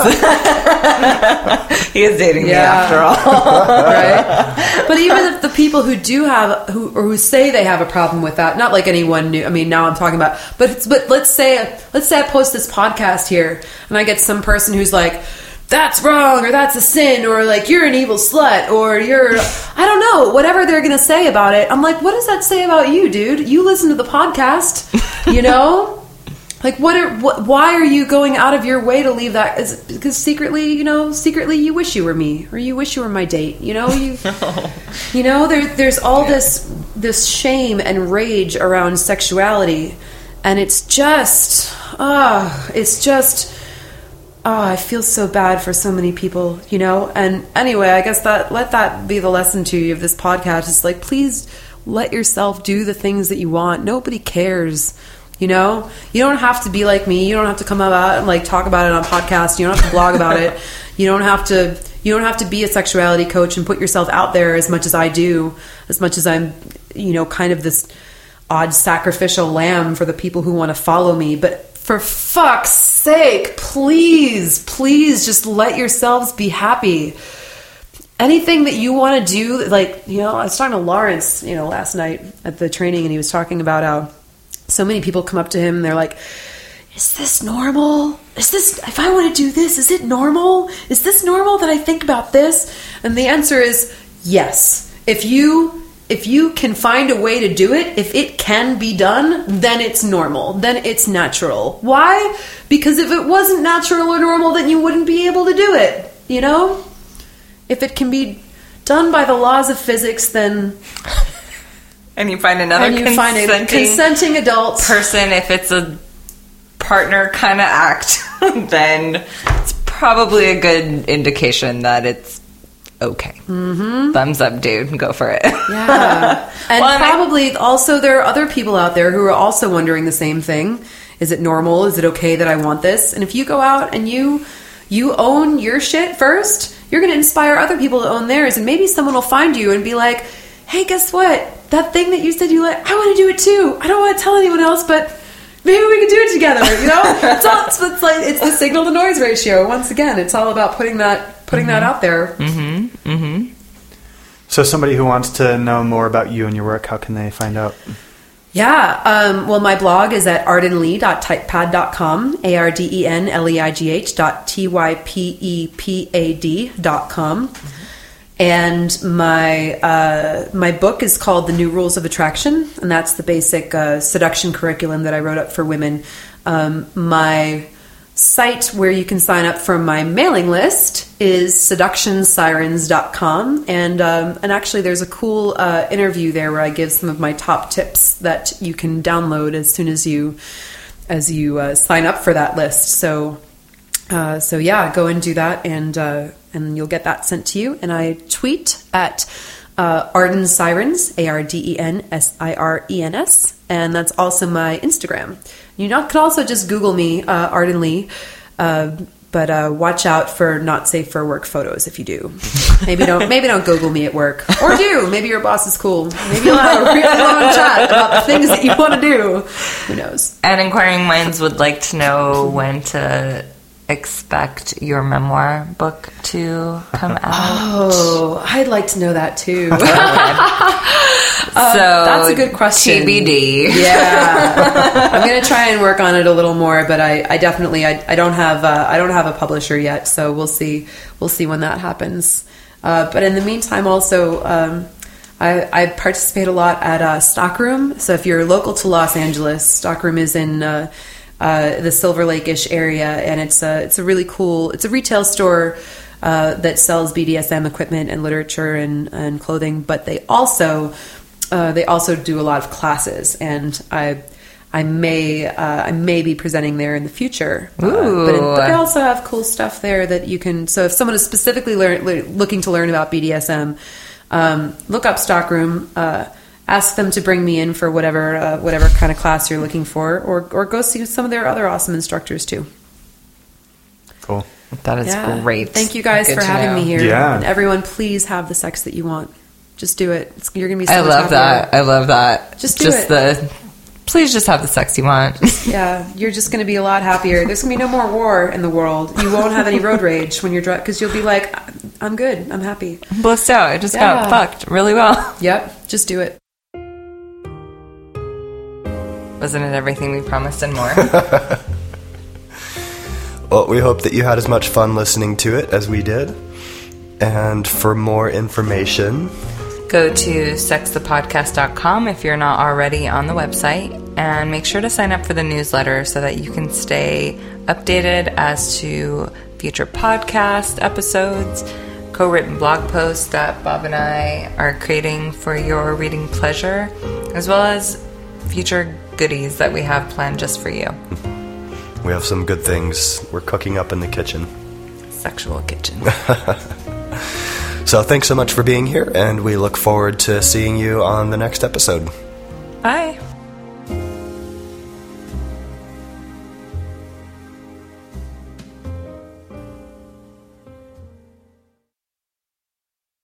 He is dating Yeah. me after all. Right? But even if the people who do have, who or who say they have a problem with that, not like anyone new. I mean, now I'm talking about, but it's, but let's say, let's say I post this podcast here, and I get some person who's like, that's wrong, or that's a sin, or like you're an evil slut, or you're, I don't know, whatever they're gonna say about it. I'm like, what does that say about you, dude? You listen to the podcast, you know. Like, what, are, what? Why are you going out of your way to leave that? Is it because secretly, you know, secretly you wish you were me, or you wish you were my date. You know, you, you know, there, there's all this, this shame and rage around sexuality, and it's just, ah, it's just, ah, I feel so bad for so many people, you know. And anyway, I guess that let that be the lesson to you of this podcast. It's like, please let yourself do the things that you want. Nobody cares. You know, you don't have to be like me. You don't have to come about and like talk about it on podcasts. You don't have to blog about it. You don't have to. You don't have to be a sexuality coach and put yourself out there as much as I do. As much as I'm, you know, kind of this odd sacrificial lamb for the people who want to follow me. But for fuck's sake, please, please, just let yourselves be happy. Anything that you want to do, like, you know, I was talking to Lawrence, you know, last night at the training, and he was talking about how so many people come up to him and they're like, is this normal? Is this, if I want to do this, is it normal? Is this normal that I think about this? And the answer is yes. If you, if you can find a way to do it, if it can be done, then it's normal. Then it's natural. Why? Because if it wasn't natural or normal, then you wouldn't be able to do it. You know? If it can be done by the laws of physics, then... And you find another and you consenting, find a consenting adult person. If it's a partner kind of act, then it's probably a good indication that it's okay. Mm-hmm. Thumbs up, dude. Go for it. Yeah. And well, probably and I, also there are other people out there who are also wondering the same thing. Is it normal? Is it okay that I want this? And if you go out and you you own your shit first, you're going to inspire other people to own theirs. And maybe someone will find you and be like, hey, guess what? That thing that you said you like, I want to do it too. I don't want to tell anyone else, but maybe we can do it together. You know, it's all it's, it's like it's the signal to noise ratio. Once again, it's all about putting that putting mm-hmm. that out there. Mm-hmm. Mm-hmm. So, somebody who wants to know more about you and your work, how can they find out? Yeah, um, well, my blog is at ardenleigh dot typepad dot com, A R D E N L E I G H dot T Y P E P A D dot com. Mm-hmm. And my uh, my book is called The New Rules of Attraction, and that's the basic uh, seduction curriculum that I wrote up for women. Um, my site where you can sign up for my mailing list is seduction sirens dot com, and um, and actually there's a cool uh, interview there where I give some of my top tips that you can download as soon as you as you uh, sign up for that list. So uh, so yeah, go and do that, and. Uh, And you'll get that sent to you. And I tweet at uh, Arden Sirens, A R D E N S I R E N S. And that's also my Instagram. You know, could also just Google me, uh, Arden Leigh. Uh, but uh, watch out for not safe for work photos if you do. Maybe don't maybe don't Google me at work. Or do. Maybe your boss is cool. Maybe you'll have a really long chat about the things that you want to do. Who knows? And inquiring minds would like to know when to expect your memoir book to come out. Oh, I'd like to know that too. Okay. uh, so that's a good question. T B D. Yeah, I'm gonna try and work on it a little more, but I, I definitely I, I don't have uh, I don't have a publisher yet, so we'll see we'll see when that happens. Uh, but in the meantime, also um, I, I participate a lot at uh, Stockroom. So if you're local to Los Angeles, Stockroom is in. Uh, Uh, the Silver Lake-ish area, and it's a it's a really cool. It's a retail store uh, that sells B D S M equipment and literature and, and clothing. But they also uh, they also do a lot of classes, and I I may uh, I may be presenting there in the future. Ooh. Uh, but, it, but they also have cool stuff there that you can. So if someone is specifically learn, looking to learn about B D S M, um, look up Stockroom. Uh, Ask them to bring me in for whatever uh, whatever kind of class you're looking for, or or go see some of their other awesome instructors too. Cool. That is yeah. great. Thank you guys Good for having know. me here. Yeah. And everyone, please have the sex that you want. Just do it. It's, you're gonna be. So I much love happier. that. I love that. Just do Just it. the please just have the sex you want. Yeah, you're just going to be a lot happier. There's going to be no more war in the world. You won't have any road rage when you're drunk because you'll be like, I'm good. I'm happy. I'm blissed out. I just Yeah. got fucked really well. Yep, just do it. Wasn't it everything we promised and more? Well, we hope that you had as much fun listening to it as we did. And for more information, Go to sex the podcast dot com if you're not already on the website, and make sure to sign up for the newsletter so that you can stay updated as to future podcast episodes, co-written blog posts that Bob and I are creating for your reading pleasure, as well as future goodies that we have planned just for you. we have some good things we're cooking up in the kitchen. Sexual kitchen. So thanks so much for being here, and we look forward to seeing you on the next episode. Bye.